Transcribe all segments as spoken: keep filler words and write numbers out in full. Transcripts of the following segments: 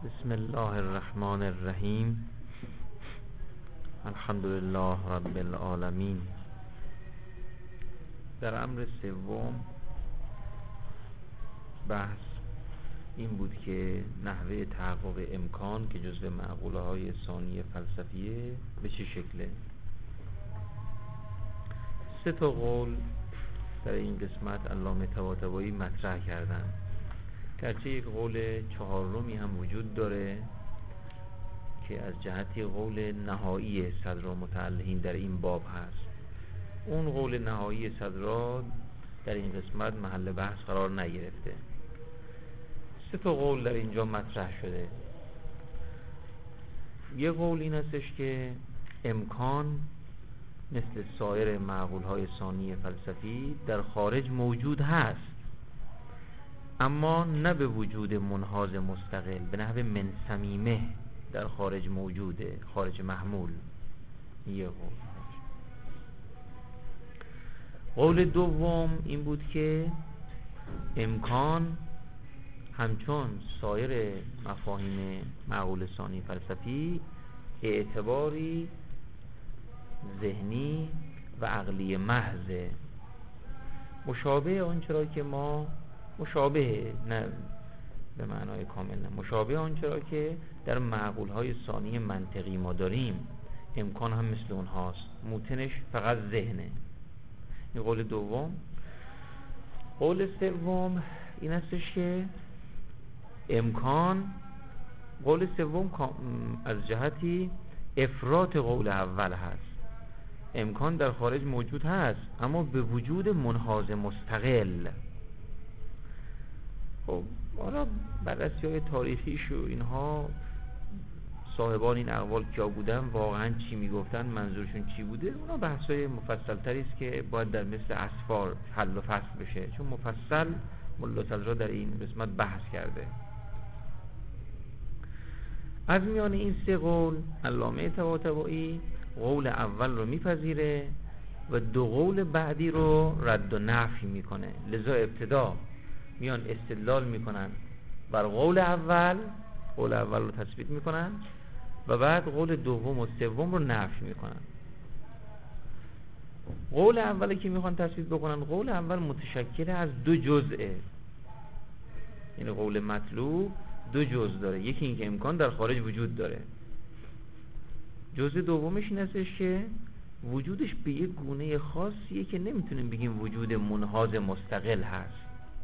بسم الله الرحمن الرحیم. الحمد لله رب العالمین. در امر سوم بحث این بود که نحوه تحقق امکان که جزو معقوله های ثانی فلسفیه به چه شکله. سه تا قول در این قسمت علامه طباطبایی مطرح کردن، گرچه یک قول چهارمی هم وجود داره که از جهتی قول نهایی صدر متعلقین در این باب هست. اون قول نهایی صدر در این قسمت محل بحث قرار نگرفته. سه تا قول در اینجا مطرح شده. یه قول این هستش که امکان مثل سایر معقولهای ثانی فلسفی در خارج موجود هست، اما نه به وجود منحاز مستقل، به نحو من صمیمه در خارج موجوده، خارج محمول. یه قول. قول دوم این بود که امکان همچون سایر مفاهیم معقول ثانی فلسفی اعتباری ذهنی و عقلی محض، مشابه آنچه را که ما مشابه نه به معنای کامل نه مشابه آنچه را که در معقول های ثانی منطقی ما داریم. امکان هم مثل اونهاست، موتنش فقط ذهنه. این قول دوم. قول سوم این هستش که امکان، قول سوم از جهتی افراط قول اول هست. امکان در خارج موجود هست اما به وجود منحاز مستقل. خب حالا بررسی های تاریخیش و اینها، صاحبان این اقوال کیا بودن، واقعا چی میگفتن، منظورشون چی بوده، اونا بحثای مفصل تری است که باید در مثل اسفار حل و فصل بشه، چون مفصل ملا صدرا در این قسمت بحث کرده. از میان این سه قول علامه طباطبایی قول اول رو میپذیره و دو قول بعدی رو رد و نفی میکنه. لذا ابتدا میان استدلال میکنن بر قول اول، قول اول رو تثبیت میکنن و بعد قول دوم و سوم رو نفی میکنن. قول اولی که میخوان تثبیت بکنن، قول اول متشکل از دو جزئه. یعنی قول مطلوب دو جزء داره. یکی این که امکان در خارج وجود داره. جزء دومش این هستش که وجودش به یک گونه خاصیه که نمیتونیم بگیم وجود منحاز مستقل هست.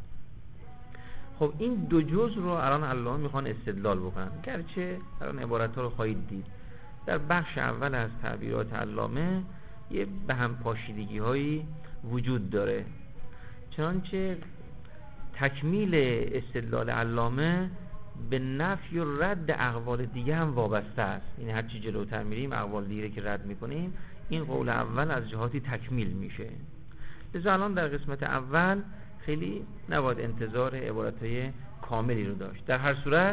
خب این دو جزء رو الان علامه میخوان استدلال بکنن، گرچه الان عبارت ها رو خواهید دید. در بخش اول از تعبیرات علامه یه به هم پاشیدگی هایی وجود داره، چنانچه تکمیل استدلال علامه به نفی و رد اقوال دیگه هم وابسته است. یعنی هر چی جلوتر میریم اقوال دیگه که رد میکنیم، این قول اول از جهاتی تکمیل میشه. لذا الان در قسمت اول خیلی نباید انتظار عبارتهای کاملی رو داشت. در هر صورت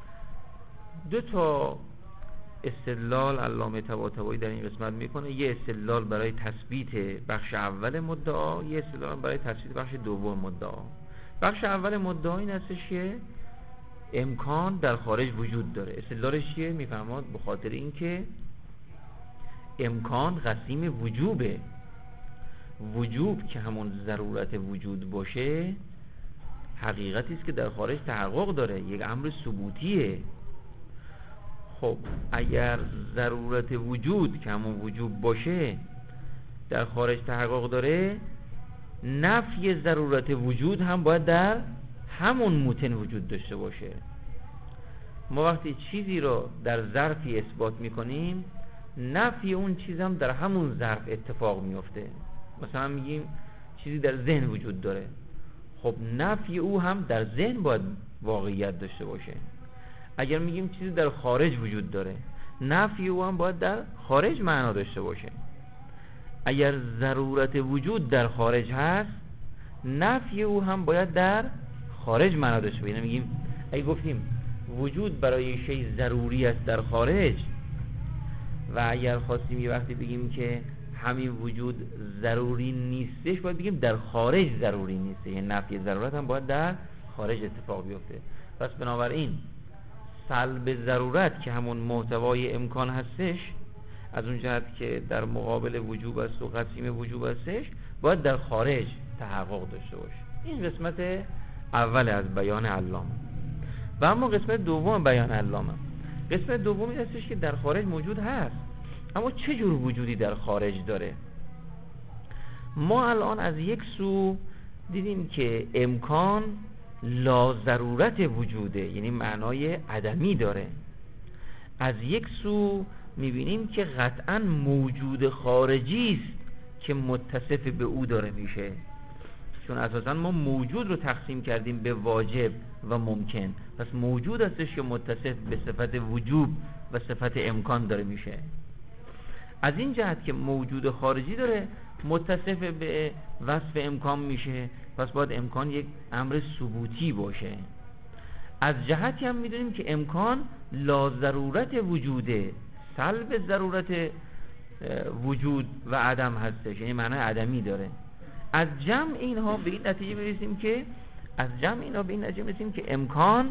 دو تا استدلال علامه طباطبایی در این قسمت میکنه. یه استدلال برای تثبیت بخش اول مدعا، یه استدلال برای تثبیت بخش دوم مدعا. بخش اول مدعا این هستش که امکان در خارج وجود داره. استدلالش چیه؟ میفهماد به خاطر اینکه امکان قسیم وجوبه. وجوب که همون ضرورت وجود باشه، حقیقتی است که در خارج تحقق داره، یک امر ثبوتیه. خب اگر ضرورت وجود که همون وجوب باشه در خارج تحقق داره، نفی ضرورت وجود هم باید در همون موتن وجود داشته باشه. ما وقتی چیزی رو در ظرفی اثبات میکنیم، نفی اون چیز هم در همون ظرف اتفاق میفته. مثلا میگیم چیزی در ذهن وجود داره، خب نفی او هم در ذهن باید واقعیت داشته باشه. اگر میگیم چیزی در خارج وجود داره، نفی او هم باید در خارج معنا داشته باشه. اگر ضرورت وجود در خارج هست، نفی او هم باید در خارج معنا داشته باشه. یعنی میگیم اگه گفتیم وجود برای شی ضروری است در خارج، و اگر خواستیم یه وقتی بگیم که همین وجود ضروری نیستش، باید بگیم در خارج ضروری نیست. یعنی نفی ضرورت هم باید در خارج اتفاق بیفته. پس بنابراین سلب ضرورت که همون محتوای امکان هستش، از اون جهت که در مقابل وجوب است و قسیم وجوب هستش، باید در خارج تحقق داشته باشه. این قسمت اول از بیان علامه. و اما قسمت دوم بیان علامه، قسمت دومی هستش که در خارج موجود هست، اما چه جور وجودی در خارج داره؟ ما الان از یک سو دیدیم که امکان لا ضرورت وجوده، یعنی معنای عدمی داره. از یک سو میبینیم که قطعا موجود خارجی است که متصف به او داره میشه، چون اساسا ما موجود رو تقسیم کردیم به واجب و ممکن، پس موجود هستش که متصف به صفت وجوب و صفت امکان داره میشه. از این جهت که موجود خارجی داره متصف به وصف امکان میشه، پس باید امکان یک امر ثبوتی باشه. از جهتی هم میدونیم که امکان لا ضرورت وجوده، سلب ضرورت وجود و عدم هستش، یعنی معنای عدمی داره. از جمع اینها به این نتیجه میرسیم که از جمع اینها به این نتیجه میرسیم که امکان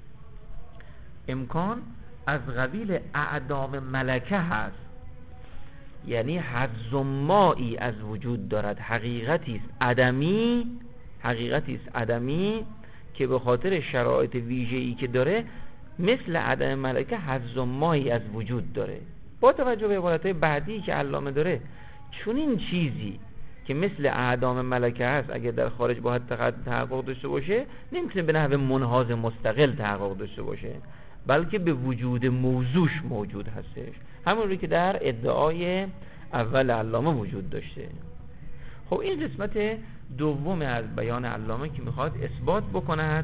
امکان از قبیل اعدام ملکه هست، یعنی حظ مایی از وجود دارد، حقیقتی است عدمی حقیقتی است عدمی که به خاطر شرایط ویژه‌ای که داره مثل عدم ملکه حظ مایی از وجود داره. با توجه به عبارت‌های بعدی که علامه داره، چون این چیزی که مثل اعدام ملکه هست اگر در خارج باید تحقق داشته باشه، نمیتونه به نحو منحاز مستقل تحقق داشته باشه، بلکه به وجود موضوعش موجود هستش، همون رو که در ادعای اول علامه وجود داشته. خب این قسمت دوم از بیان علامه که میخواد اثبات بکند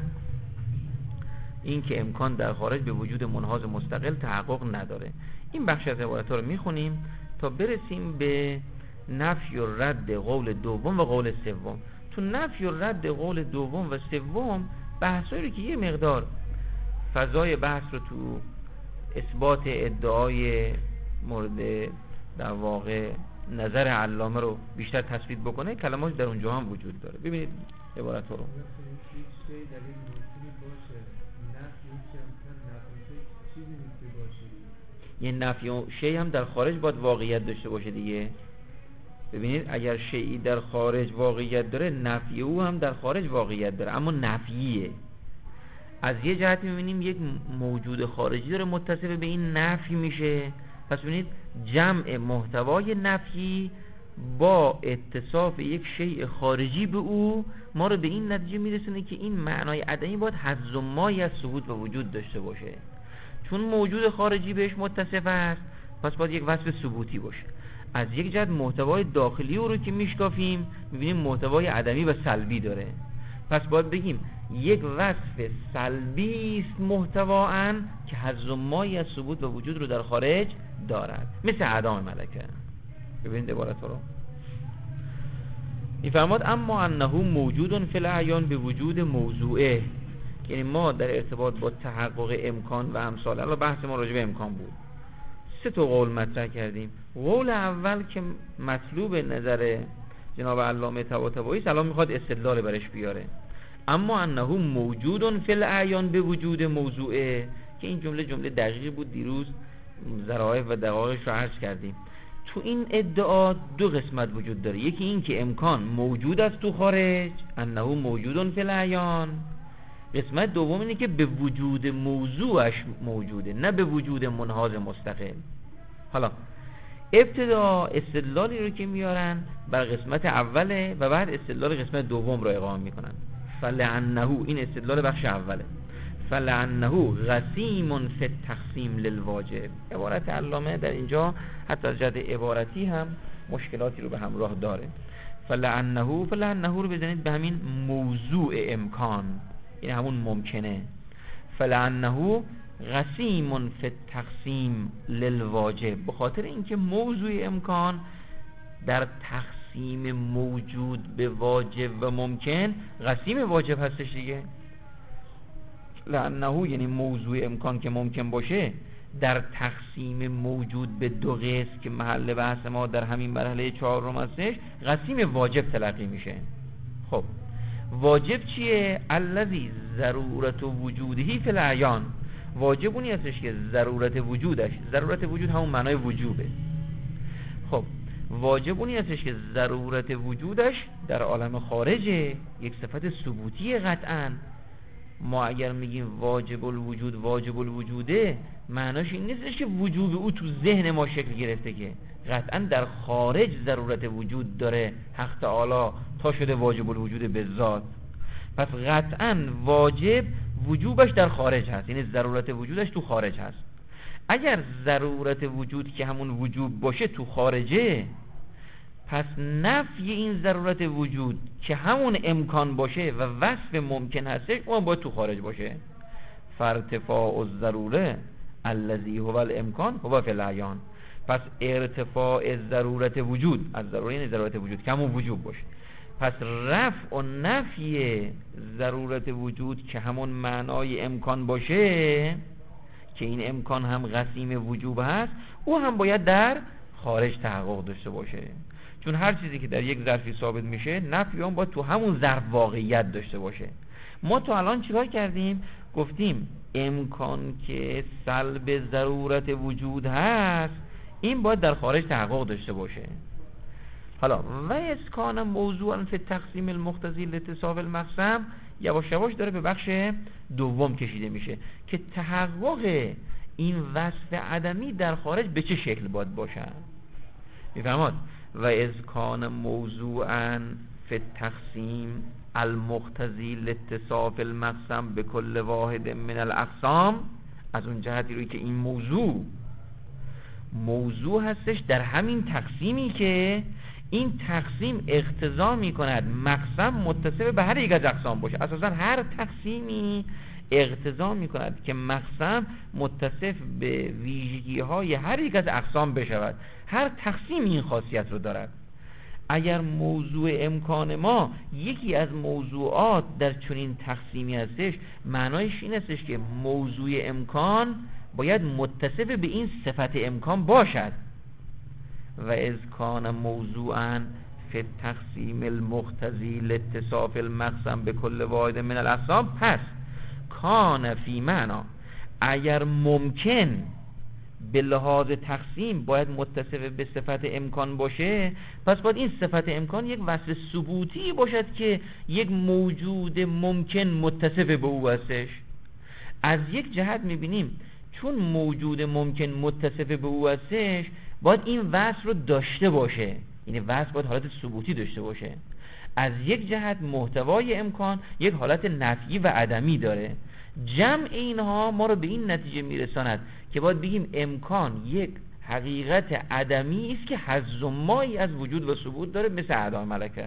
این که امکان در خارج به وجود منحاز مستقل تحقق نداره. این بخش از عبارت‌ها رو میخونیم تا برسیم به نفی و رد قول دوم و قول سوم. تو نفی و رد قول دوم و سوم بحثایی رو که یه مقدار فضای بحث رو تو اثبات ادعای مورد در واقع نظر علامه رو بیشتر تثبیت بکنه، کلمات در اونجا هم وجود داره. ببینید عبارت رو. یه نفی و شی هم در خارج باید واقعیت داشته باشه دیگه. ببینید اگر شیئی در خارج واقعیت داره، نفی او هم در خارج واقعیت داره، اما نفیه. از یه جهت می‌بینیم یک موجود خارجی داره متصف به این نفی میشه، پس ببینید جمع محتوای نفی با اتصاف یک شیء خارجی به او ما رو به این نتیجه میرسونه که این معنای عدمی باید حظ مایی از ثبوت و وجود داشته باشه. چون موجود خارجی بهش متصف است، پس باید یک وصف ثبوتی باشه. از یک جهت محتوای داخلی او رو که میشکافیم میبینیم محتوای عدمی و سلبی داره، پس باید بگیم یک وصف سلبی است محتوااً که حظ مایی از ثبوت و وجود رو در خارج دارد، مثل اعدام ملکه. ببینید عبارت رو میفرماد اما انه موجود فی الاعیان به وجود موضوعه، یعنی ما در ارتباط با تحقق امکان و امثال، الان بحث ما راجع به امکان بود، سه تا قول مطرح کردیم. قول اول که مطلوب نظر جناب علامه طباطبایی است، الان میخواد استدلال برش بیاره. اما انه موجود فی الاعیان به وجود موضوعه، که این جمله جمله دقیقی بود، دیروز ظرایف و دقایقش رو عرض کردیم. تو این ادعا دو قسمت وجود داره، یکی این که امکان موجود است تو خارج، انه موجود فی الاعیان. قسمت دوم اینه که به وجود موضوعش موجوده، نه به وجود منحاز مستقل. حالا ابتدا استدلالی رو که میارن بر قسمت اوله و بعد استدلال قسمت دوم رو اقامه میکنن. فلعنه، این استدلال بخش اوله، فلعنه قسیم فی التقسیم للواجب. عبارت علامه در اینجا حتی از جهت عبارتی هم مشکلاتی رو به همراه داره. فلعنه، فلعنه رو بزنید به همین موضوع امکان، این همون ممکنه. فلعنه قسیم فی التقسیم للواجب، به خاطر اینکه موضوع امکان در تقسیم موجود به واجب و ممکن قسیم واجب هستش دیگه. لعنه یعنی موضوع امکان که ممکن باشه در تقسیم موجود به دو قسم که محل بحث ما در همین مرحله چهارم هستش، قسیم واجب تلقی میشه. خب واجب چیه؟ الذی ضرورت وجودهی فی الاعیان، واجب اونی هستش که ضرورت وجودش، ضرورت وجود همون معنای وجوبه، خب واجب اونی هستش که ضرورت وجودش در عالم خارجه، یک صفت ثبوتی قطعاً. ما اگر میگیم واجب الوجود واجب الوجوده، معناش این نیستش که وجوب او تو ذهن ما شکل گرفته، که قطعاً در خارج ضرورت وجود داره حق تعالی تا شده واجب الوجود به ذات. پس قطعاً واجب وجوبش در خارج هست، یعنی ضرورت وجودش تو خارج هست. اگر ضرورت وجود که همون وجوب باشه تو خارجه، پس نفی این ضرورت وجود که همون امکان باشه و وصف ممکن هستش، اون باید تو خارج باشه. فارتفاع الضروره الذی هو الامکان هو فی العیان. پس ارتفاع ضرورت وجود، از ضروره یعنی ضرورت وجود که همون وجوب باشه، پس رفع و نفی ضرورت وجود که همون معنای امکان باشه، که این امکان هم قسیم وجوب هست، او هم باید در خارج تحقق داشته باشه. چون هر چیزی که در یک ظرفی ثابت میشه، نفی اون باید تو همون ظرف واقعیت داشته باشه. ما تو الان چیکار کردیم؟ گفتیم امکان که سلب ضرورت وجود هست، این باید در خارج تحقق داشته باشه. حالا و اسکان موضوعا فی تقسیم المقتضی لاتصاف المقسم، یواش یواش داره به بخش دوم کشیده میشه که تحقق این وصف عدمی در خارج به چه شکل باید باشه. میفرماد و اسکان موضوعا فی تقسیم المقتضی لاتصاف المقسم به کل واحد من الاقسام، از اون جهتی روی که این موضوع موضوع هستش در همین تقسیمی که این تقسیم اقتضا میکند مقسم متصف به هر یک از اقسام باشه. اساسا هر تقسیمی اقتضا میکند که مقسم متصف به ویژگی های هر یک از اقسام بشود. هر تقسیم این خاصیت رو دارد. اگر موضوع امکان ما یکی از موضوعات در چنین تقسیمی هستش، معنایش این هستش که موضوع امکان باید متصف به این صفت امکان باشد. و اذ کان موضوعا فی تقسیم المقتضی لاتصاف المقسم به کل واحد من الاقسام، پس کان فی معنا، اگر ممکن به لحاظ تقسیم باید متصف به صفت امکان باشه، پس باید این صفت امکان یک وصف ثبوتی باشد که یک موجود ممکن متصف به او هستش. از یک جهت میبینیم چون موجود ممکن متصف به او هستش، باید این وصف رو داشته باشه، یعنی وصف باید حالت ثبوتی داشته باشه. از یک جهت محتوای امکان یک حالت نفی و عدمی داره. جمع اینها ما رو به این نتیجه میرساند که باید بگیم امکان یک حقیقت عدمی است که حظ و مایی از وجود و ثبوت داره، مثل اعدام ملکه.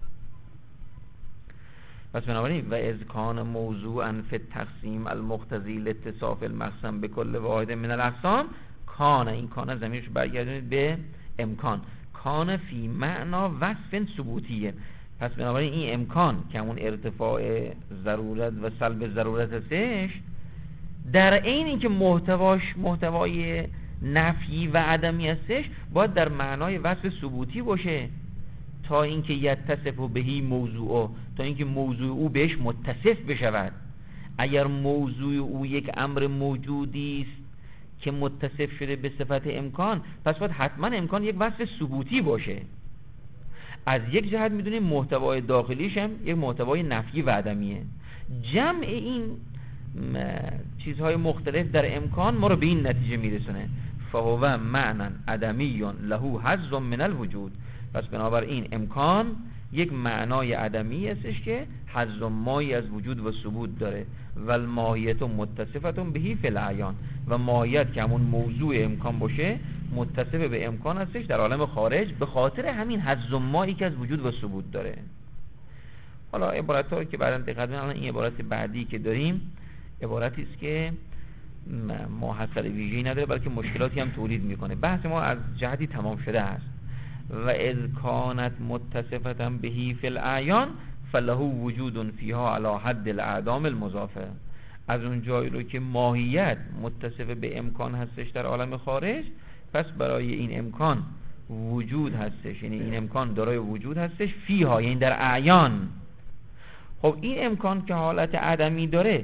پس بنابراین و اذ کان موضوعا فی التقسیم المقتضی لاتصاف المقسم به کل واحد من الاقسام، کان، این کان ضمیرش برگردونید به امکان، کان فی معنا وصف ثبوتیه. پس بنابراین این امکان که همون ارتفاع ضرورت و سلب ضرورت هستش، در عین اینکه محتواش محتوای نفی و عدمی هستش، باید در معنای وصف ثبوتی باشه تا اینکه یتصف بهی موضوع، تا اینکه موضوع او بهش متصف بشود. اگر موضوع او یک امر موجودی است که متصف شده به صفت امکان، پس باید حتما امکان یک وصف ثبوتی باشه. از یک جهت میدونیم محتوای داخلیش هم یک محتوای نفی و عدمیه. جمع این چیزهای مختلف در امکان ما رو به این نتیجه میرسونه فهو معنی عدمی له حظ من الوجود. پس بنابراین امکان یک معنای عدمی هستش که حظ و مایی از وجود و ثبوت داره. و الماهیت متصفتون بهی فی العیان، و ماهیت که همون موضوع امکان باشه متصف به امکان هستش در عالم خارج، به خاطر همین حظ و مایی که از وجود و ثبوت داره. حالا عبارت ها که بعداً دقت کنید، الان این عبارت بعدی که داریم عبارتی است که ما حصر ویژه‌ای نداره، بلکه مشکلاتی هم تولید میکنه. بحث ما از جهتی تمام شده است. و اذ کانت متصفة بهی فی الاعیان فله وجود فیها علی حد الاعدام المضافه. از اون جایی رو که ماهیت متصف به امکان هستش در عالم خارج، پس برای این امکان وجود هستش، یعنی این امکان دارای وجود هستش فیها، یعنی در اعیان. خب این امکان که حالت عدمی داره،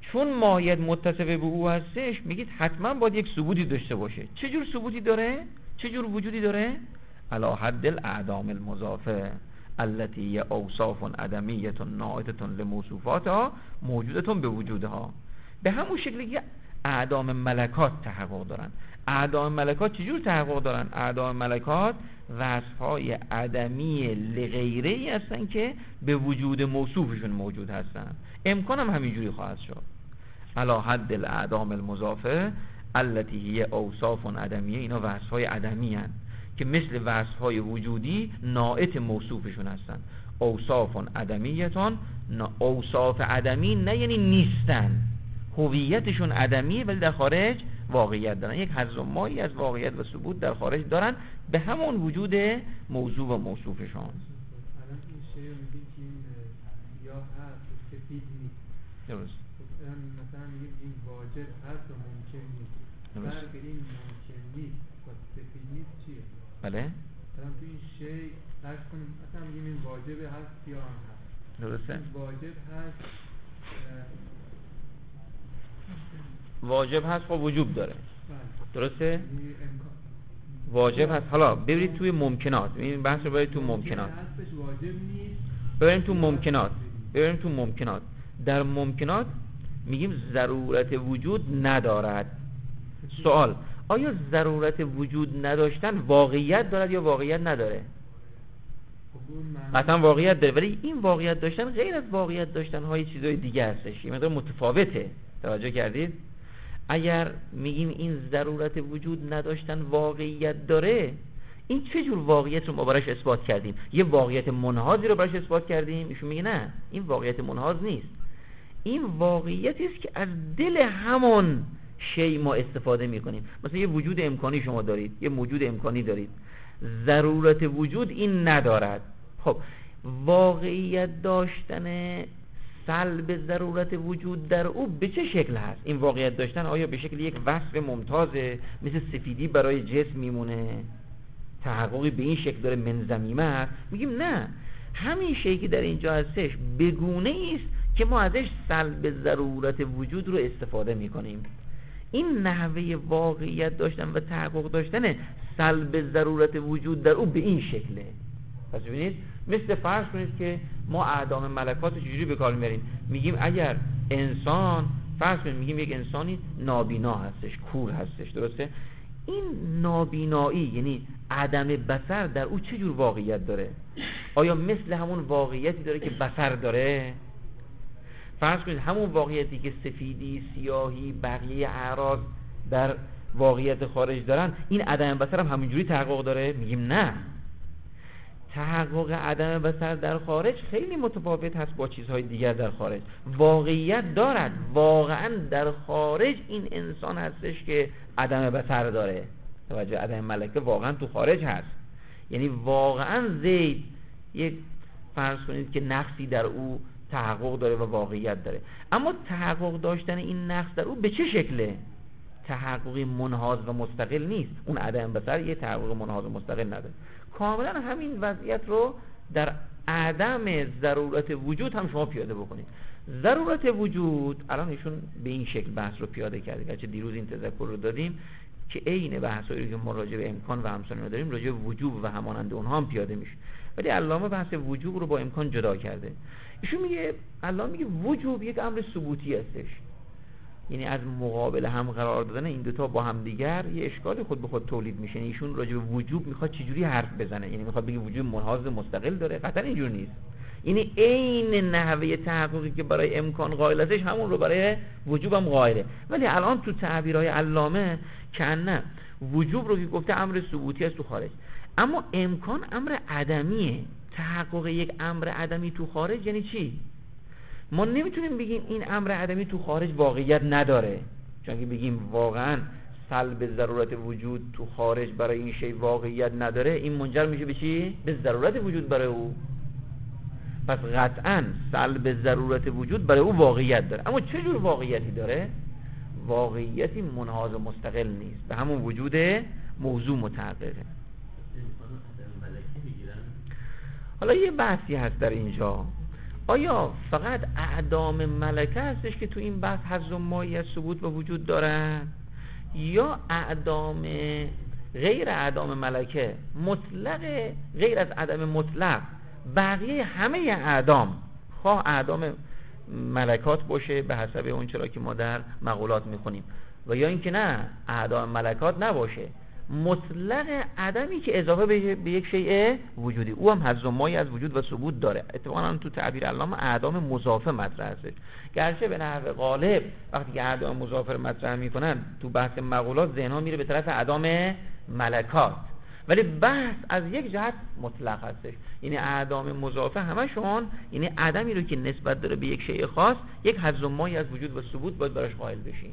چون ماهیت متصف به او هستش میگید حتما باید یک ثبوتی داشته باشه. چه جور ثبوتی داره؟ چه جور وجودی داره؟ علی حد الاعدام المضافه التي هي اوصاف عدمیه ناعتة لموصوفاتها موجوده به وجودها. به همون شکلی که اعدام ملکات تحقق دارن. اعدام ملکات چجور تحقق دارن؟ اعدام ملکات وصفهای عدمی لغیره‌ای هستن که به وجود موصوفشون موجود هستن. امکان هم همینجوری خواهد شد. علی حد الاعدام المضافه التي هي اوصاف عدمیه، اینا وصفهای عدمی هستن که مثل وصفهای وجودی ناعت موصوفشون هستن. اوصاف عدمیتون، اوصاف عدمی نه یعنی نیستن، هویتشون عدمیه ولی در خارج واقعیت دارن. یک حظ و مایی از واقعیت و ثبوت در خارج دارن به همون وجود موضوع و موصوفشون. الان این شی رو میگیم که این یا هست سفید نیست. درست. مثلا میگیم این واجب هست و ممکن نیست. فرق این ممکن نیست و سفید نیست چیه؟ بله. الان تو این شی فرض کنیم مثلا میگیم این واجب هست یا هم هست. درسته. این واجب هست واجب هست خب وجوب داره. درسته؟ امکان. واجب هست. حالا ببرید توی ممکنات. این بحث رو برید تو ممکنات. هستش واجب نیست. بریم تو ممکنات. بریم تو ممکنات. در ممکنات میگیم ضرورت وجود ندارد. سوال: آیا ضرورت وجود نداشتن واقعیت دارد یا واقعیت نداره؟ قطعا واقعیت داره، ولی این واقعیت داشتن غیر از واقعیت داشتن های چیزهای دیگه هستش، یه مقدار متفاوته. توجه کردید؟ اگر میگیم این ضرورت وجود نداشتن واقعیت داره، این چه جور واقعیت رو ما براش اثبات کردیم؟ یه واقعیت منحازی رو براش اثبات کردیم؟ ایشون میگه نه، این واقعیت منحاز نیست، این واقعیتی است که از دل همون شی ما استفاده میکنیم. مثلا یه وجود امکانی شما دارید، یه موجود امکانی دارید، ضرورت وجود این ندارد. خب واقعیت داشتن سلب ضرورت وجود در او به چه شکل هست؟ این واقعیت داشتن آیا به شکل یک وصف ممتازه مثل سفیدی برای جسم میمونه، تحققی به این شکل داره من ضمیمه هست؟ میگیم نه، همین شیء که در اینجا هستش بگونه است که ما ازش سلب ضرورت وجود رو استفاده میکنیم. این نحوه واقعیت داشتن و تحقق داشتن سلب ضرورت وجود در او به این شکله. پس ببینید مثل فرض کنید که ما اعدام ملکات رو چجوری به کار میبریم؟ میگیم اگر انسان فرض کنید میگیم یک انسانی نابینا هستش، کور هستش، درسته؟ این نابینایی یعنی عدم بصر در او چه جور واقعیت داره؟ آیا مثل همون واقعیتی داره که بصر داره؟ فرض کنید همون واقعیتی که سفیدی، سیاهی، بقیه اعراض در واقعیت خارج دارن، این عدم بصر هم همینجوری تحقق داره؟ میگیم نه، تحقق عدم بصر در خارج خیلی متفاوت هست با چیزهای دیگر در خارج. واقعیت دارد، واقعا در خارج این انسان هستش که عدم بصر داره. توجه، عدم ملکه واقعا تو خارج هست، یعنی واقعا زید یک فرض کنید که نقصی در او تحقق داره و واقعیت داره، اما تحقق داشتن این نقص در او به چه شکله؟ تحققی منحاز و مستقل نیست. اون عدم بصر یه تحقق منحاز و مستقل نداره. کاملا همین وضعیت رو در عدم ضرورت وجود هم شما پیاده بکنید. ضرورت وجود الان ایشون به این شکل بحث رو پیاده کرده، گرچه دیروز این تذکر رو دادیم که عین بحثایی که ما راجع به امکان و همسانی رو داریم راجع به وجوب و همانند اونها هم پیاده میشه، ولی علامه بحث وجوب رو با امکان جدا کرده. ایشون میگه، علامه میگه وجوب یک امر ثبوتی هستش، یعنی از مقابل هم قرار دادن این دوتا با هم دیگر یه اشکالی خود به خود تولید میشه. ایشون راجع به وجوب میخواد چجوری حرف بزنه، یعنی میخواد بگه وجوب منحاز مستقل داره؟ قطعا اینجور نیست. یعنی عین نحوه تحققی که برای امکان قائل هستش همون رو برای وجوب هم قائله، ولی الان تو تعبیرهای علامه که نه وجوب رو که گفته امر ثبوتی است تو خارج، اما امکان امر عدمیه. تحقق یک امر عدمی تو خارج یعنی چی؟ ما نمیتونیم بگیم این امر عدمی تو خارج واقعیت نداره، چون که بگیم واقعا سلب ضرورت وجود تو خارج برای این شی واقعیت نداره، این منجر میشه به چی؟ به ضرورت وجود برای او. پس قطعا سلب ضرورت وجود برای او واقعیت داره، اما چه جور واقعیتی داره؟ واقعیتی منحاز مستقل نیست، به همون وجود موضوع متحققه. حالا یه بحثی هست در اینجا، آیا فقط اعدام ملکه هستش که تو این بحث حظ و مایی از ثبوت و وجود دارن، یا اعدام غیر اعدام ملکه مطلق غیر از عدم مطلق بقیه همه اعدام، خواه اعدام ملکات باشه به حسب اون چرا که ما در مقولات میخونیم، و یا اینکه نه اعدام ملکات نباشه، مطلق عدمی که اضافه به یک شیء وجودی، او هم حظ و مایی از وجود و ثبوت داره. اتفاقا تو تعبیر علامه اعدام مضافه مطرح هستش، گرچه به نحو غالب وقتی که اعدام مضافه مطرح میکنن تو بحث مقولات ذهنها میره به طرف اعدام ملکات، ولی بحث از یک جهت مطلق هستش، یعنی اعدام مضافه همشون یعنی عدمی رو که نسبت داره به یک شیء خاص، یک حظ و مایی از وجود و ثبوت باید براش قائل بشین.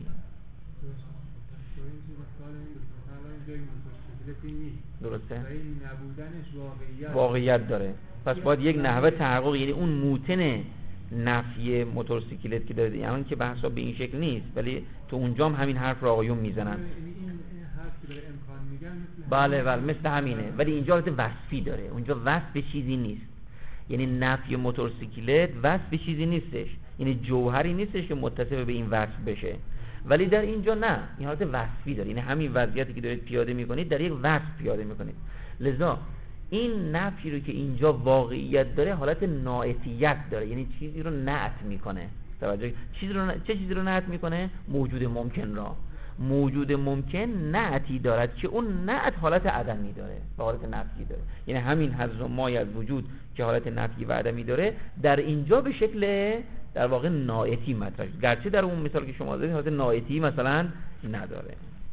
درسته؟ این نبودنش واقعیت واقعیت داره، پس باید یک نحوه تحقق، یعنی اون موتن نفی موتورسیکلت که داره، یعنی که بحثا به این شکل نیست، ولی تو اونجا هم همین حرف رو آقایون میزنن. این حرف که داره امکان میگن مثل بله بله مثل همینه، ولی اینجا حالت وصفی داره، اونجا وصف چیزی نیست، یعنی نفی موتورسیکلت وصف چیزی نیستش، یعنی جوهری نیستش که متصف به این وصف بشه، ولی در اینجا نه، این حالت وصفی داره، یعنی همین وضعیتی که دارید پیاده میکنید در یک وصف پیاده میکنید، لذا این نفی رو که اینجا واقعیت داره حالت ناعتیت داره، یعنی چیزی رو نعت میکنه. توجه چیزی رو ن... چه چیزی رو نعت میکنه؟ موجود ممکن را. موجود ممکن نعتی دارد که اون نعت حالت عدمی داره و حالت نفی داره، یعنی همین حظ و مای از وجود که حالت نفی و عدمی داره در اینجا به شکل در واقع ناعتی مطرح شد، گرچه در اون مثال که شما زدید حالت ناعتی مثلا نداره.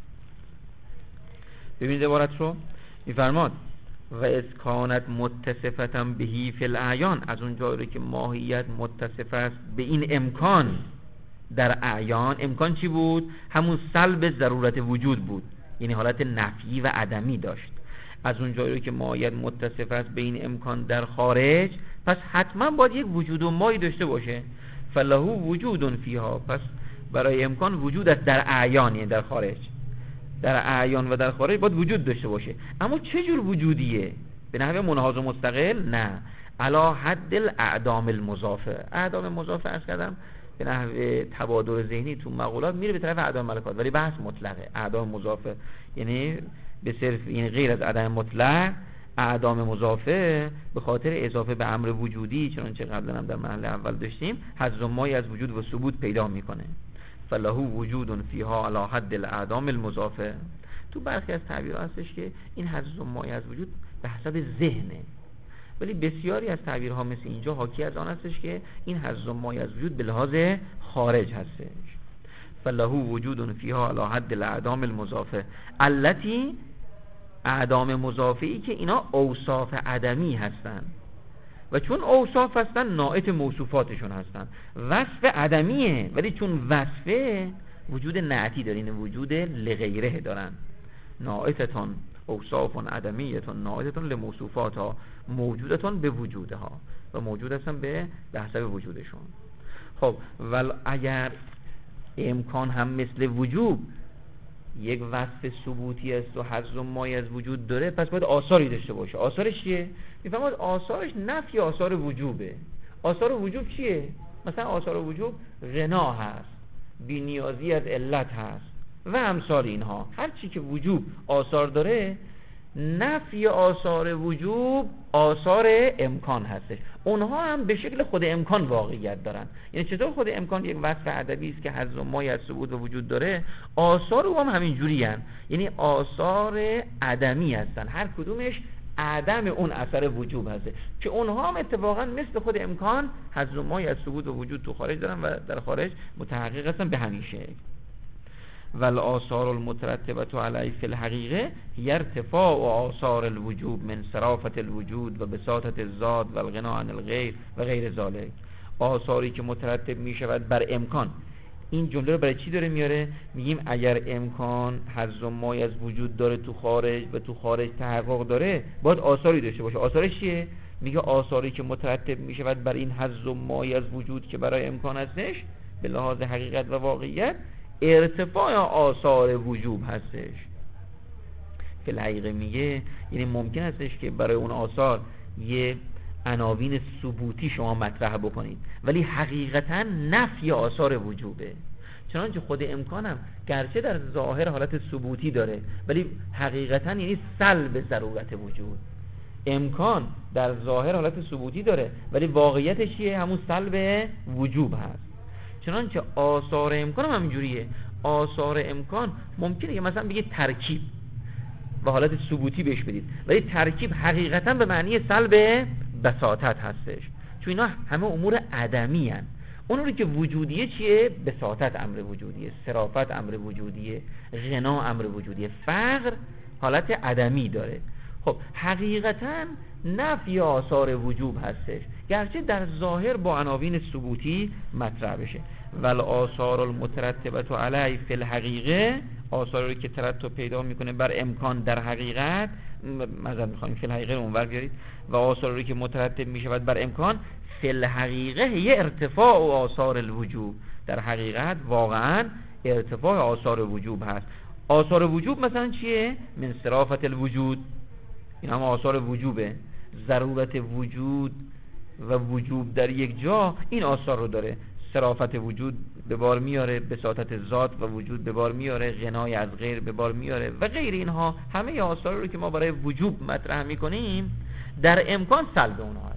ببینید عبارت رو میفرماد و از کانت متصفتم بهی فی الاعیان، از اون جایی رو که ماهیت متصف است به این امکان در اعیان. امکان چی بود؟ همون سلب ضرورت وجود بود، یعنی حالت نفی و عدمی داشت. از اون جایی رو که ماهیت متصف است به این امکان در خارج، پس حتما باید یک وجود و مایی داشته باشه. فله وجود فیها، پس برای امکان وجود است در اعیان، یعنی در خارج، در اعیان و در خارج باید وجود داشته باشه. اما چه جور وجودیه؟ به نحو منحاز و مستقل؟ نه، علا حد الاعدام المضافه. اعدام مضافه عرض کردم به نحو تبادر ذهنی تو مقولات میره به طرف اعدام ملکات، ولی بحث مطلقه. اعدام مضافه یعنی به صرف این غیر از عدم مطلق، اعدام مضافه به خاطر اضافه به امر وجودی، چنانچه قبلا هم در مرحله اول داشتیم، حظ و مای از وجود و ثبوت پیدا میکنه. فله وجود فیها علی حد الاعدام المضافه. تو برخی از تعبیرها هستش که این حظ و مای از وجود به حسب ذهنه، ولی بسیاری از تعبیرها مثل اینجا حاکی از آن هستش که این حظ و مای از وجود به لحاظ خارج هستش. فله وجود فیها علی حد الاعدام المضافه التي، اعدام مضافه‌ای که اینا اوصاف عدمی هستن و چون اوصاف هستن ناعت موصوفاتشون هستن. وصف عدمیه ولی چون وصفه وجود نعتی داره، این وجود لغیره دارن. ناعتتون اوصاف عدمیتون ناعتتون لموصوفاتها موجودتون به وجودها، و موجود هستن به حسب وجودشون. خب ول اگر امکان هم مثل وجوب یک وصف ثبوتی است و حظ و مای از وجود داره، پس باید آثاری داشته باشه. آثارش چیه؟ میفهمید آثارش نفی آثار وجوبه. آثار وجوب چیه؟ مثلا آثار وجوب غنا هست، بی‌نیازی از علت هست و امثال اینها. هر چی که وجوب آثار داره، نفی آثار وجوب آثار امکان هستش. اونها هم به شکل خود امکان واقعیت دارن. یعنی چطور خود امکان یک وصف ادبی است که حظ و مای از ثبوت و وجود داره، آثار او هم همین جوری هستن، یعنی آثار عدمی هستن، هر کدومش عدم اون اثر وجوب هسته، که اونها هم اتفاقا مثل خود امکان حظ و مای از ثبوت و وجود تو خارج دارن و در خارج متحقق هستن به همین شکل. والآثار المترتبة علیه فی الحقیقه هی ارتفاع و آثار الوجوب من صرافة الوجود و بساطة الذات و الغنا عن الغیر و غیر ذالک. آثاری که مترتب می شود بر امکان. این جمله رو برای چی داره میاره؟ میگیم اگر امکان حظ و مای از وجود داره تو خارج و تو خارج تحقق داره، باید آثاری داشته باشه. آثارش چیه؟ میگه آثاری که مترتب می شود بر این حظ و مای از وجود که برای امکان هستش به لحاظ حقیقت و واقعیت، ارتفاع آثار وجوب هستش. فی الحقیقه میگه یعنی ممکن هستش که برای اون آثار یه عناوین ثبوتی شما مطرح بکنید، ولی حقیقتا نفی آثار وجوبه. چنانچه خود امکانم گرچه در ظاهر حالت ثبوتی داره، ولی حقیقتا یعنی سلب ضرورت وجود. امکان در ظاهر حالت ثبوتی داره، ولی واقعیتش چیه؟ همون سلب وجوب هست. چنانچه آثار امکان هم همینجوریه. آثار امکان ممکنه که مثلا بگید ترکیب و حالت ثبوتی بهش بدید، ولی ترکیب حقیقتا به معنی سلب بساطت هستش، چون اینا همه امور عدمی هن. اون رو که وجودیه چیه؟ بساطت امر وجودیه، صرافت امر وجودیه، غنا امر وجودیه، فقر حالت عدمی داره. خب حقیقتا نفی آثار وجوب هستش، گرچه در ظاهر با عناوین ثبوتی مطرح بشه. ول آثار المترتبه علی فی الحقیقه، آثاری که ترتب پیدا میکنه بر امکان در حقیقت، مثلا میخوایم فی الحقیقه اونور بیارید، و آثاری که مترتب میشود بر امکان فی الحقیقه یه ارتفاع و آثار الوجوب، در حقیقت واقعا ارتفاع آثار وجوب هست. آثار وجوب مثلا چیه؟ من صرافت الوجود، این هم آثار وجوبه. ضرورت وجود و وجوب در یک جا این آثار رو داره. صرافت وجود به بار میاره، بساطت ذات و وجود به بار میاره، غنای از غیر به بار میاره و غیر اینها. همه آثار رو که ما برای وجوب مطرح میکنیم در امکان سلب اونها هست.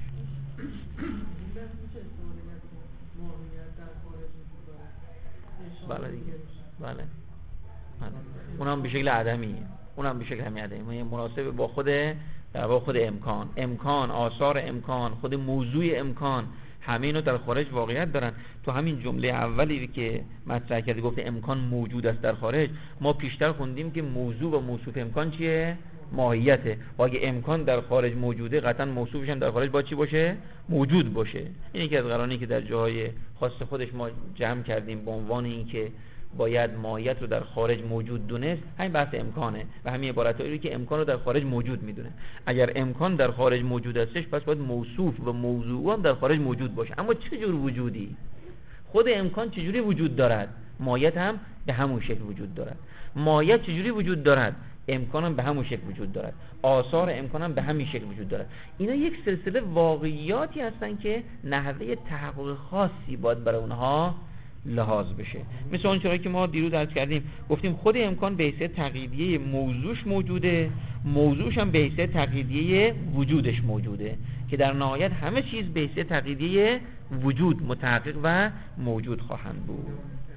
بله دیگه، بله. اونم به شکل عدمیه، اونم به شکل همین عدمی، مناسب با خود در با خود امکان. امکان، آثار امکان، خود موضوع امکان، همه اینو در خارج واقعیت دارن. تو همین جمله اولی که مطرح کردی گفته امکان موجود است در خارج، ما پیشتر خوندیم که موضوع و موصوف امکان چیه؟ ماهیته. و اگه امکان در خارج موجوده، قطعا موصوفش هم در خارج با چی باشه؟ موجود باشه. این یکی از قرارانی که در جاهای خاص خودش ما جمع کردیم به عنوان این که باید ماهیت رو در خارج موجود دونست، همین بحث امکانه و همین عبارتایی رو که امکان رو در خارج موجود میدونه. اگر امکان در خارج موجود هستش، پس باید موصوف و موضوع هم در خارج موجود باشه. اما چه جور وجودی؟ خود امکان چجوری وجود دارد؟ ماهیت هم به همون شکل وجود دارد. ماهیت چجوری وجود دارد؟ امکان هم به همون شکل وجود دارد. آثار امکان هم به همین شکل وجود دارد. اینا یک سلسله واقعیاتی هستن که نحوه تحقق خاصی باید برای اونها لحاظ بشه. مثل اون چرا که ما دیروز عرض کردیم، گفتیم خود امکان به حیثیت تقییدیه موضوعش موجوده، موضوعش هم به حیثیت تقییدیه وجودش موجوده، که در نهایت همه چیز به حیثیت تقییدیه وجود متحقق و موجود خواهند بود.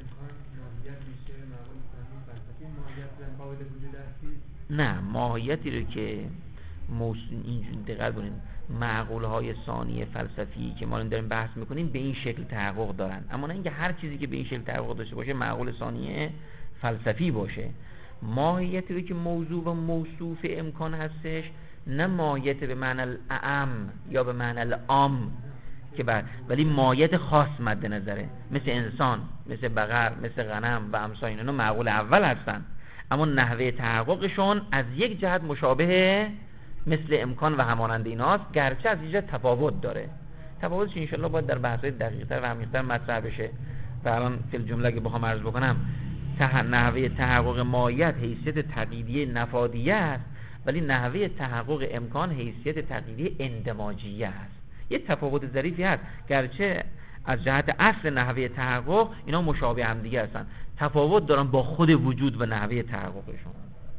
نه، ماهیتی رو که اینجوری دقت کنید، معقوله های ثانی فلسفی که ما داریم بحث میکنیم به این شکل تحقق دارن، اما نه اینکه هر چیزی که به این شکل تحقق داشته باشه معقول ثانی فلسفی باشه. ماهیتی رو که موضوع و موصوف امکان هستش، نه ماهیت به معنی الاعم یا به معنی العام که بر، ولی ماهیت خاص مد نظره، مثل انسان، مثل بقر، مثل غنم و امثال اینا معقول اول هستن، اما نحوه تحققشون از یک جهت مشابه مثل امکان و همانند ایناست، گرچه از اینجا تفاوت داره. تفاوتش انشالله باید در بحث‌های دقیق‌تر و عمیق‌تر مطرح بشه. و الان فی الجمله که بخوام عرض بکنم، ته... نحوه تحقق ماهیت حیثیت تقییدیه نفادیه است، ولی نحوه تحقق امکان حیثیت تقییدیه اندماجیه است. یه تفاوت ظریفی هست، گرچه از جهت اصل نحوه تحقق اینا مشابه هم دیگه هستن، تفاوت دارن با خود وجود و نحوه تحققشون.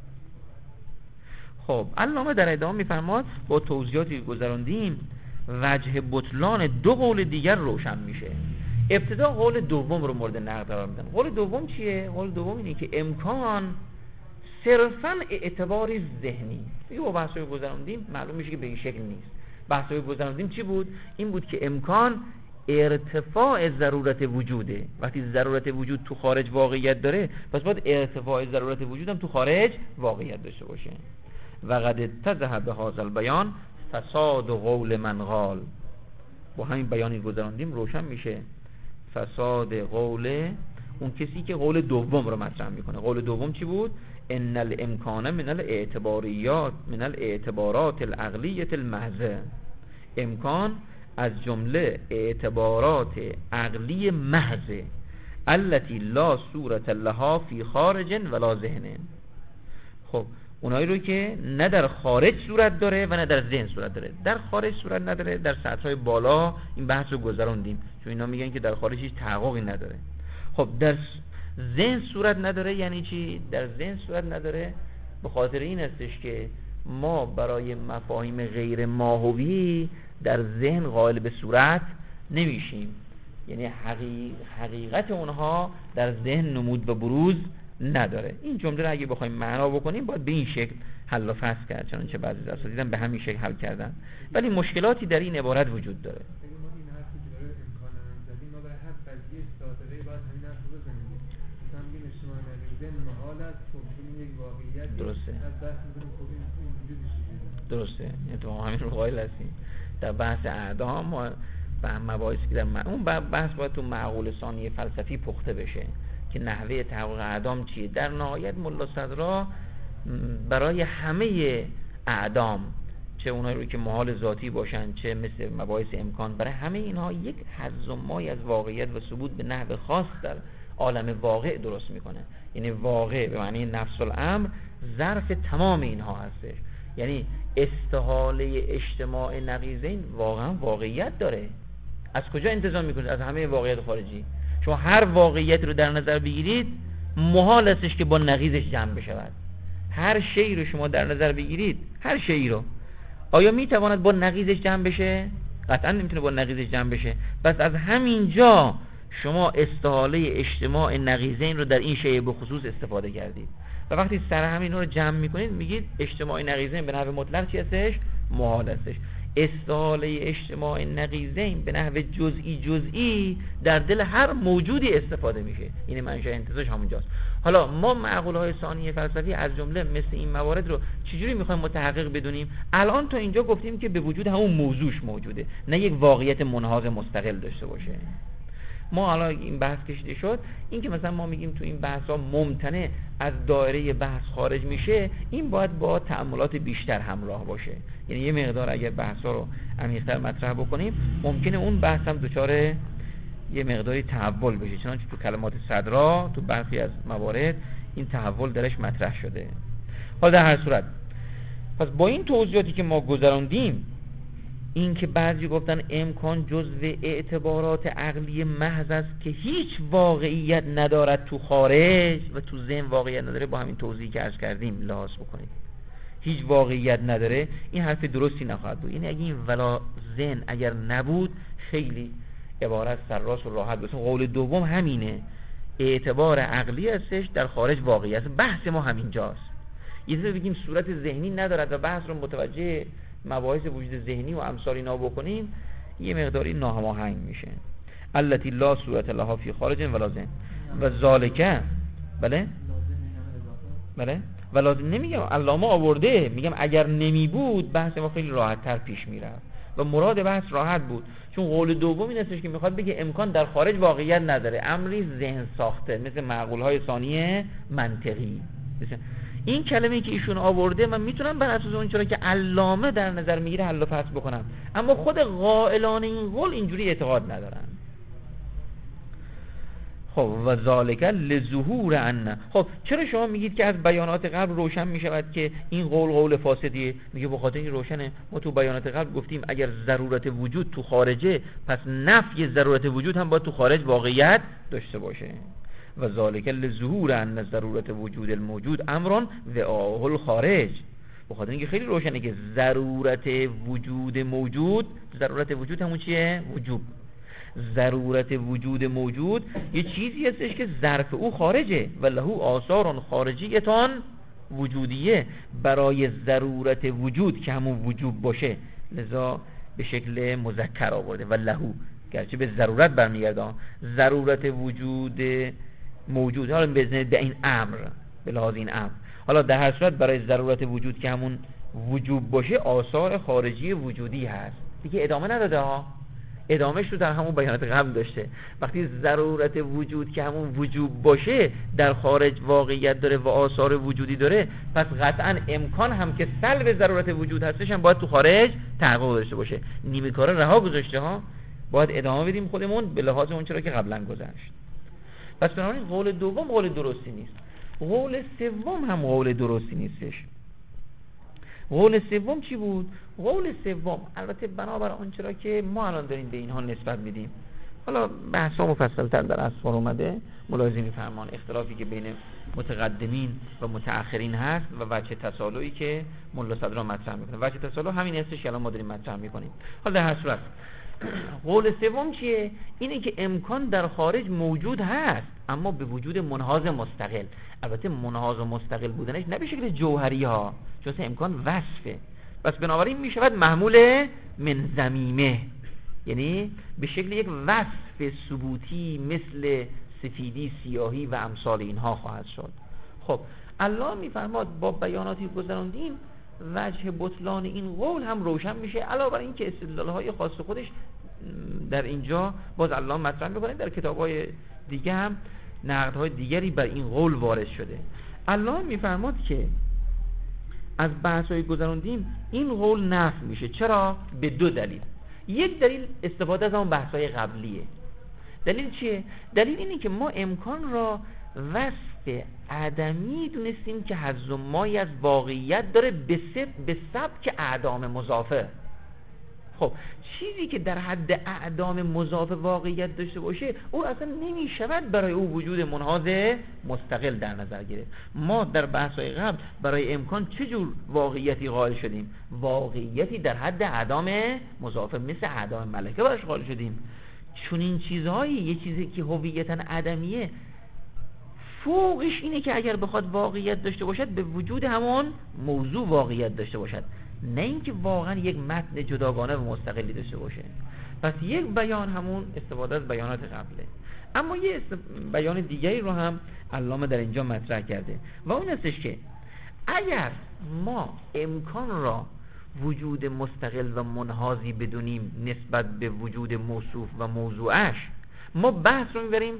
خب علامه در ادامه میفرماد با توضیحاتی گذراندیم وجه بطلان دو قول دیگر روشن میشه. ابتدا قول دوم رو مورد نقد قرار میدن. قول دوم چیه؟ قول دوم اینه که امکان صرفاً اعتباری ذهنی. دیگه با بحثای گذراندیم معلوم میشه که به این شکل نیست. بحثای گذراندیم چی بود؟ این بود که امکان ارتفاع ضرورت وجوده. وقتی ضرورت وجود تو خارج واقعیت داره، پس باید ارتفاع ضرورت وجود هم تو خارج واقعیت داشته باشه. و قد اتضح به هذا البیان فساد قول من قال. با همین بیانی گذراندیم روشن میشه فساد قول اون کسی که قول دوم رو مطرح میکنه. قول دوم چی بود؟ ان الامکان من الاعتباریات من الاعتبارات العقلیه المحضه. امکان از جمله اعتبارات عقلی محض التي لا صورت لها فی خارج ولا ذهن. خب اونایی رو که نه در خارج صورت داره و نه در ذهن صورت داره. در خارج صورت نداره، در سطرهای بالا این بحث رو گذروندیم، چون اینا میگن که در خارج هیچ تحققی نداره. خب در ذهن صورت نداره یعنی چی؟ در ذهن صورت نداره به خاطر این هستش که ما برای مفاهیم غیر ماهوی در ذهن قائل به صورت نمیشیم، یعنی حقیق حقیقت اونها در ذهن نمود و بروز نداره. این جمله رو اگه بخوایم معنا بکنیم باید به این شکل حل و فصل کرد، چنانچه بعضی درس‌ها دیدن به همین شکل حل کردن، ولی مشکلاتی در این عبارت وجود داره. اگه ما این حرفی که برای امکان زدیم، ما برای هر قضیه سابقه باید همین حرف رو بزنیم. مثلا میگیم اجتماع نقیضه محال است، خب این یک واقعیت درسته. از بحث می‌کنیم خب این وجودش چیه؟ درسته. یعنی تو همین رو قائل هستیم. در بحث اعدام ما به مباحثی که در م... اون بحث باید تو معقول ثانی فلسفی پخته بشه که نحوه تحقق اعدام چیه. در نهایت ملا صدرا برای همه اعدام، چه اونایی رو که محال ذاتی باشن چه مثل مباحث امکان، برای همه اینها یک حظ و مای از واقعیت و ثبوت به نحو خاص در عالم واقع درست میکنه. یعنی واقع به معنی نفس الامر ظرف تمام اینها هستش. یعنی استحاله اجتماع نقیضین واقعا واقعیت داره. از کجا انتظار میکنید؟ از همه واقعیت خارجی. شما هر واقعیت رو در نظر بگیرید محال استش که با نقیضش جمع بشود. هر شی رو شما در نظر بگیرید، هر شی رو، آیا میتواند با نقیضش جمع بشه؟ قطعا نمیتونه با نقیضش جمع بشه. پس از همین جا شما استحاله اجتماع نقیضین رو در این شی به خصوص استفاده کردید و وقتی سر همین رو جمع میکنید میگید اجتماع نقیضین به نحو مطلق چی هستش؟ محال هستش. استحاله اجتماع نقیضین به نحو جزئی جزئی در دل هر موجودی استفاده میشه. این منشأ انتزاعش همونجاست. حالا ما معقوله‌های ثانی فلسفی از جمله مثل این موارد رو چجوری میخوایم متحقق بدونیم؟ الان تا اینجا گفتیم که به وجود همون موضوعش موجوده، نه یک واقعیت منحاز مستقل داشته باشه. ما الان این بحث کشیده شد، این که مثلا ما میگیم تو این بحث ها ممتنع از دایره بحث خارج میشه، این باید با تأملات بیشتر همراه باشه. یعنی یه مقدار اگر بحث ها رو عمیق‌تر مطرح بکنیم ممکنه اون بحث هم دچار یه مقداری تحول بشه، چنانچه تو کلمات صدرا تو برخی از موارد این تحول درش مطرح شده. حالا در هر صورت پس با این توضیحاتی که ما گذراندیم، این که بعضی گفتن امکان جزو اعتبارات عقلی محض است که هیچ واقعیت ندارد تو خارج و تو ذهن واقعیت نداره، با همین توضیحی که عرض کردیم لحاظ بکنید. هیچ واقعیت نداره، این حرف درستی نخواهد بود. این اگه این ولا ذهن اگر نبود خیلی عبارت سرراست و راحت بود. قول دوم همینه، اعتبار عقلی هستش در خارج واقعیت. بحث ما همینجاست. یه ذره بگیم صورت ذهنی ندارد و بحث رو متوجه مباحث وجود ذهنی و امثال اینا بکنیم، یه مقداری ناهماهنگ میشه. التی لا صورت لها فی خارج ولا ذهن و ذالکه. بله بله و لازم نمیگم علامه آورده، میگم اگر نمی بود بحث ما خیلی راحت تر پیش میرفت و مراد بحث راحت بود، چون قول دوم این هستش که میخواد بگه امکان در خارج واقعیت نداره، امری ذهن ساخته مثل معقول های ثانی منطقی. این کلمه‌ای که ایشون آورده من میتونم بر اساس اون چرا که علامه در نظر میگیره حل و فصل بکنم، اما خود قائلان این قول اینجوری اعتقاد ندارن. خب و ذالک لظهور ان، خب چرا شما میگید که از بیانات قبل روشن میشود که این قول قول فاسدیه؟ میگه به خاطر این روشنه، ما تو بیانات قبل گفتیم اگر ضرورت وجود تو خارجه پس نفی ضرورت وجود هم باید تو خارج واقعیت داشته باشه. و ذالک لظهور ان ضرورت وجود الموجود امران و آهل خارج، به خاطر اینکه خیلی روشنه که ضرورت وجود موجود، ضرورت وجود همون چیه؟ وجوب. ضرورت وجود موجود یه چیزی هستش که ظرف او خارجه و له آثار خارجیتان وجودیه، برای ضرورت وجود که همون وجوب باشه لذا به شکل مذکر آورده و له، گرچه به ضرورت برمیگرده، ضرورت وجود موجود حالا بزنید به این امر، به لحاظ این امر. حالا در هر صورت برای ضرورت وجود که همون وجوب باشه آثار خارجی وجودی هست دیگه. ادامه نداده ها، ادامهش رو در همون بیانات قبل داشته. وقتی ضرورت وجود که همون وجوب باشه در خارج واقعیت داره و آثار وجودی داره، پس قطعا امکان هم که سلب ضرورت وجود هستش هم باید تو خارج تحقق داشته باشه. نیمه کاره رها گذاشته ها، باید ادامه بدیم خودمون به لحاظ اون چرا که قبلا گذشت. پس بنابراین قول دوم قول درستی نیست، قول سوم هم قول درستی نیستش. قول سوم چی بود؟ قول سوم البته بنابر آنچه را که ما الان داریم به اینها نسبت میدیم، حالا بحثا مفصل‌تر در اسفار اومده، ملاحظه می‌فرمان اختلافی که بین متقدمین و متأخرین هست و وجه تسالویی که ملا صدرا مطرح میکنه. وجه تسالو همین هستش که الان ما داریم مطرح میکنیم. حالا در هر صورت قول سوم چیه؟ اینه که امکان در خارج موجود هست اما به وجود منحاز مستقل. البته منحاز و مستقل بودنش نه به شکل جوهری ها، چون امکان وصفه، پس بنابراین میشود محمول من ضمیمه، یعنی به شکل یک وصف ثبوتی مثل سفیدی، سیاهی و امثال اینها خواهد شد. خب الله میفرماد با بیاناتی گذراندیم وجه بطلان این قول هم روشن میشه، علاوه بر این که استدلال‌های خاص خودش در اینجا باز الله مطرح میکنه، در کتاب‌های دیگه هم نقدهای دیگری بر این قول وارد شده. الله میفرماد که از بحث‌های گذراندیم این قول نفی میشه. چرا؟ به دو دلیل. یک دلیل استفاده از اون بحث‌های قبلیه. دلیل چیه؟ دلیل اینه که ما امکان را وصف عدمی دونستیم که حظ و مایی از واقعیت داره به سب به سبک اعدام مضافه. خب چیزی که در حد اعدام مضاف واقعیت داشته باشه او اصلا نمیشود برای او وجود منحاز مستقل در نظر گرفت. ما در بحث‌های قبل برای امکان چه جور واقعیتی قائل شدیم؟ واقعیتی در حد اعدام مضافه مثل اعدام ملکه براش قائل شدیم. چون این چیزهایی، یه چیزی که هویتاً عدمیه، فوقش اینه که اگر بخواد واقعیت داشته باشد به وجود همون موضوع واقعیت داشته باشد، نه اینکه واقعا یک متن جداگانه و مستقلی داشته باشه. پس یک بیان همون استفاده از بیانات قبله. اما یه است... بیان دیگری رو هم علامه در اینجا مطرح کرده و اون استش که اگر ما امکان را وجود مستقل و منحازی بدونیم نسبت به وجود موصوف و موضوعش، ما بحث رو میبریم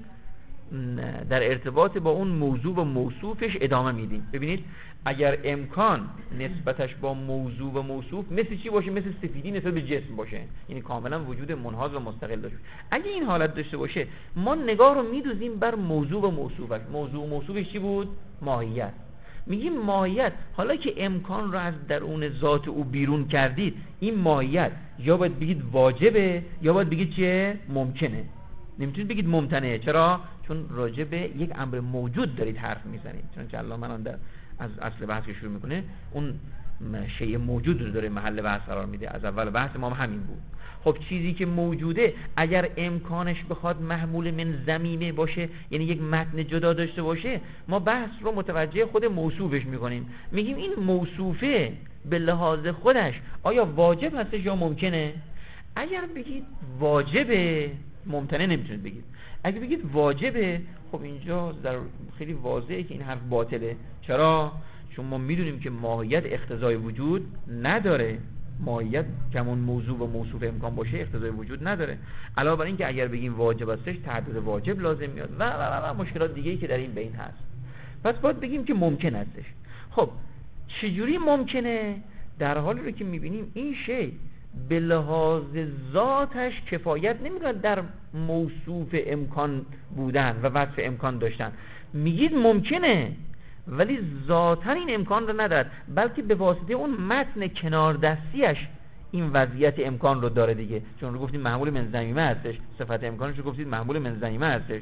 در ارتباط با اون موضوع و موصوفش ادامه میدیم. ببینید اگر امکان نسبتش با موضوع و موصوف مثل چی باشه؟ مثل سفیدی نسبت به جسم باشه، یعنی کاملا وجود منحاز و مستقل داشته. اگه این حالت داشته باشه ما نگاه رو میدوزیم بر موضوع و موصوفش. موضوع و موصوفش چی بود؟ ماهیت. میگیم ماهیت، حالا که امکان رو از درون ذات او بیرون کردید، این ماهیت یا باید بگید واجبه یا باید بگید چیه؟ ممکنه. نمیتونید بگید ممتنعه. چرا؟ چون راجع به یک امر موجود دارید حرف میزنید. چون که الله من در از اصل بحث که شروع میکنه اون شیء موجود رو داره محل بحث قرار میده. از اول بحث ما هم همین بود. خب چیزی که موجوده اگر امکانش بخواد محمول من ضمیمه باشه، یعنی یک متن جدا داشته باشه، ما بحث رو متوجه خود موصوفش میکنیم. میگیم این موصوفه به لحاظ خودش آیا واجب هستش یا ممکنه؟ اگر بگید واجبه، ممتنع نمیتونید بگید. اگه بگید واجبه، خب اینجا در خیلی واضحه که این حرف باطله. چرا؟ چون ما میدونیم که ماهیت اقتضای وجود نداره. ماهیت که همون موضوع و موصوف امکان باشه اقتضای وجود نداره. علاوه بر این که اگر بگیم واجب هستش تعدد واجب لازم میاد و و و, و مشکلات دیگه‌ای که در این بین هست. پس باید بگیم که ممکن هستش. خب چجوری ممکنه؟ در حالی رو که میبینیم این شی به لحاظ ذاتش کفایت نمیکنه در موصوف امکان بودن و وصف امکان داشتن. میگید ممکنه ولی ذاتاً این امکان رو ندارد، بلکه به واسطه اون متن کنار دستیش این وضعیت امکان رو داره دیگه. چون رو گفتیم محمول من ضمیمه هستش، صفت امکانش رو گفتید محمول من ضمیمه هستش.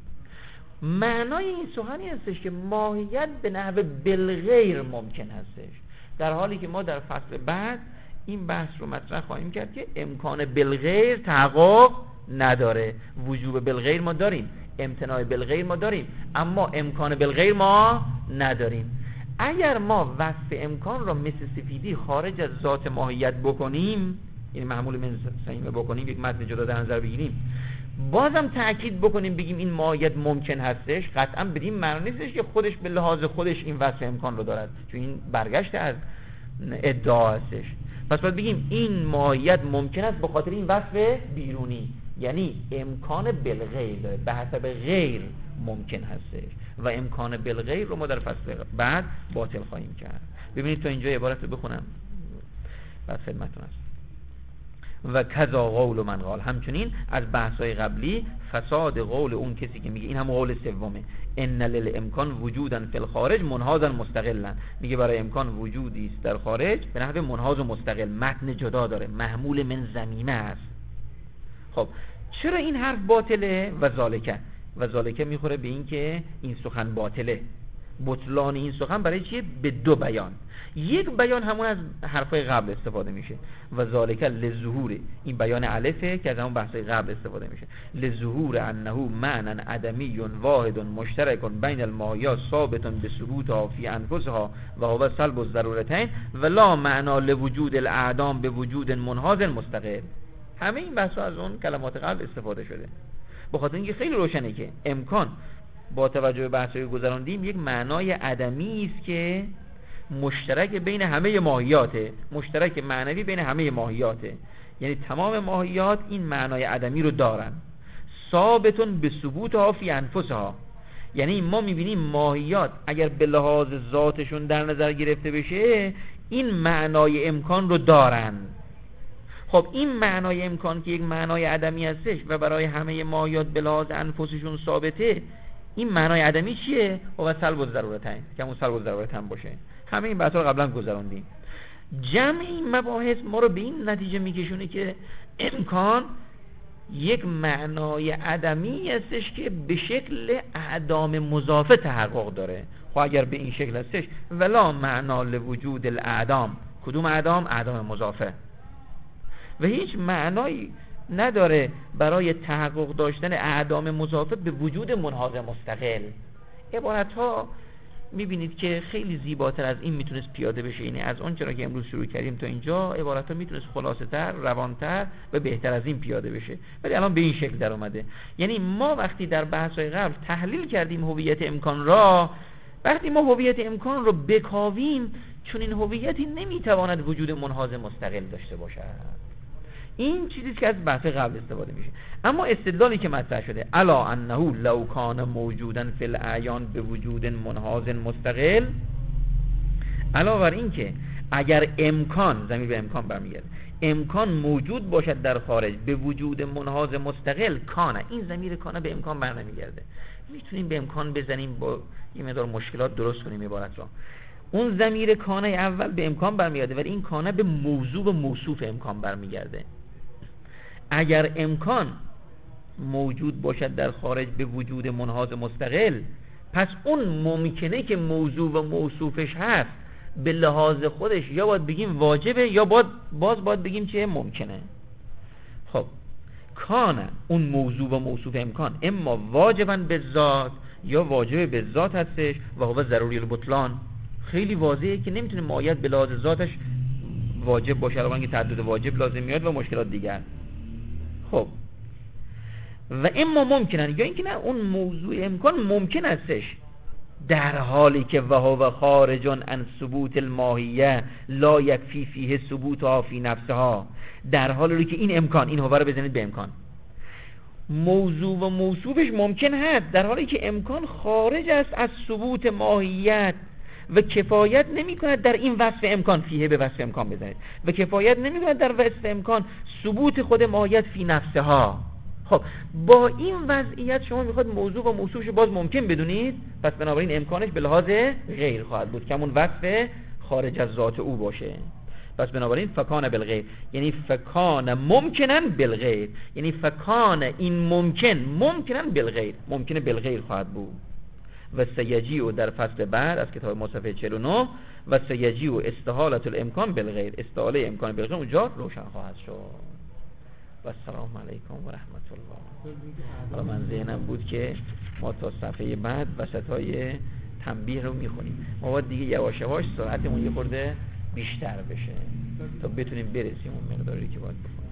معنای این سخنی هستش که ماهیت به نحو بالغیر ممکن هستش، در حالی که ما در فصل بعد این بحث رو مطرح خواهیم کرد که امکان بالغیر تحقق نداره. وجوب بالغیر ما داریم، امتناع بالغیر ما داریم، اما امکان بالغیر ما نداریم. اگر ما وصف امکان را مثل سفیدی خارج از ذات ماهیت بکنیم، یعنی معمول من ضمیمه بکنیم، یک متن جدا در نظر بگیریم، بازم تأکید بکنیم بگیم این ماهیت ممکن هستش، قطعا بدیم معنی نیستش که خودش به لحاظ خودش این وصف امکان رو دارد، چون این برگشت از ادعا هستش. پس باید بگیم این ماهیت ممکن است به خاطر این وصف بیرونی، یعنی امکان بالغیر داره، به حسب غیر ممکن هستش و امکان بالغیر رو ما در فصل بعد باطل خواهیم کرد. ببینید تا اینجا عبارت رو بخونم بعد خدمتتون هست. و کذا قول من قال. همچنین از بحث‌های قبلی فساد قول اون کسی که میگه، این هم قول سومه، ان للامکان وجودا فی الخارج منحازا مستقلا، میگه برای امکان وجودی است در خارج به نحو منحاز و مستقل، متن جدا داره، محمول من ضمیمه است. خب چرا این حرف باطله؟ و ذالکه و ذالکه میخوره به این که این سخن باطله. بطلان این سخن برای چیه؟ به دو بیان. یک بیان همون از حرفای قبل استفاده میشه، و ذالک لظهور، این بیان الفه که از همون بحثای قبل استفاده میشه، لظهور انه معنی عدمی واحد مشترک بین الماهیات ثابت بثبوتها فی انفسها و هو سلب الضرورتین ولا معنا لوجود الاعدام به وجود منحاز مستقل. همه این بحثا از اون کلمات قبل استفاده شده، به خاطر اینکه خیلی روشنه که امکان با توجه به بحث‌های گذراندیم یک معنای عدمی است که مشترک بین همه ماهیاته، مشترک معنوی بین همه ماهیاته، یعنی تمام ماهیات این معنای عدمی رو دارن. ثابتون به ثبوتها فی انفسها، یعنی ما میبینیم ماهیات اگر به لحاظ ذاتشون در نظر گرفته بشه این معنای امکان رو دارن. خب این معنای امکان که یک معنای عدمی هستش و برای همه ماهیات به لحاظ انفسشون ثابته، این معنای عدمی چیه؟ و سلب الضرورتین، که همون سلب الضرورتین باشه. همه این بحثا رو قبلا گذراندیم. جمع این مباحث ما رو به این نتیجه میکشونه که امکان یک معنای عدمی هستش که به شکل اعدام مضافه تحقق داره. خب اگر به این شکل هستش ولا معنا لوجود الاعدام، کدوم اعدام؟ اعدام مضافه، و هیچ معنایی نداره برای تحقق داشتن اعدام مضافه به وجود منحاز مستقل. عبارت ها میبینید که خیلی زیباتر از این میتونست پیاده بشه، یعنی از اون چرا که امروز شروع کردیم تا اینجا عبارت ها میتونست خلاصه تر، روانتر و بهتر از این پیاده بشه، ولی الان به این شکل در اومده. یعنی ما وقتی در بحث‌های قبل تحلیل کردیم هویت امکان را، وقتی ما هویت امکان رو بکاویم، چون این هویتی نمیتواند وجود منحاز مستقل داشته باشد. این چیزی که از بحث قبل استفاده میشه. اما استدلالی که مطرح شده الا انه لو کان موجودا فی الاعیان به وجود منحاز مستقل، علاوه بر این که اگر امکان، ضمیر به امکان برمیگرده، امکان موجود باشد در خارج به وجود منحاز مستقل، کانه، این ضمیر کانه به امکان برنمیگرده. میتونیم به امکان بزنیم با یه مقدار مشکلات درست کنیم عبارت را. اون ضمیر کانه اول به امکان برمیگرده، ولی این کانه به موضوع و موصوف امکان برمیگرده. اگر امکان موجود باشد در خارج به وجود منحاز مستقل، پس اون ممکنه که موضوع و موصوفش هست به لحاظ خودش یا باید بگیم واجبه یا باید باز باید بگیم چه ممکنه. خب کانه اون موضوع و موصوف امکان اما واجباً به ذات یا واجب به ذات هستش و هو ضروری البطلان. خیلی واضحه که نمیتونه مایت به لحاظ ذاتش واجب باشه، الان که تعدد واجب لازم میاد و مشکلات دیگر. خب و اما ممکنن، یا اینکه نه اون موضوع امکان ممکن هستش در حالی که وهو خارج عن ثبوت الماهیه لا یکفی فیه ثبوتها فی نفسها، در حالی که این امکان، این هو رو بزنید به امکان، موضوع و موصوفش ممکن هست در حالی که امکان خارج است از ثبوت ماهیت و کفایت نمی کند در این وصف امکان، فیه به وصف امکان بزنید، و کفایت نمی کند در وصف امکان ثبوت خود ماهیت فی نفسها. خب با این وضعیت شما میخواد موضوع و موصوفش باز ممکن بدونید، پس بنابراین امکانش به لحاظ غیر خواهد بود که همون وصف خارج از ذات او باشه. پس بنابراین فکان بالغیر، یعنی فکان ممکنن بالغیر، یعنی فکان این ممکن ممکنن بالغیر، ممکنه بالغیر خواهد بود. و سیجیو در فصل بعد از کتاب ما صفحه چهل و نه و سیجیو استحالت الامکان بالغیر، استحاله امکان بالغیر اونجا روشن خواهد شد. و السلام علیکم و رحمت الله. حالا من ذهنم بود که ما تا صفحه بعد وسطای تنبیه رو میخونیم، ما باید دیگه یواش یواش سرعتمون یه خورده بیشتر بشه تا بتونیم برسیم اون مقداری که باید بکنیم.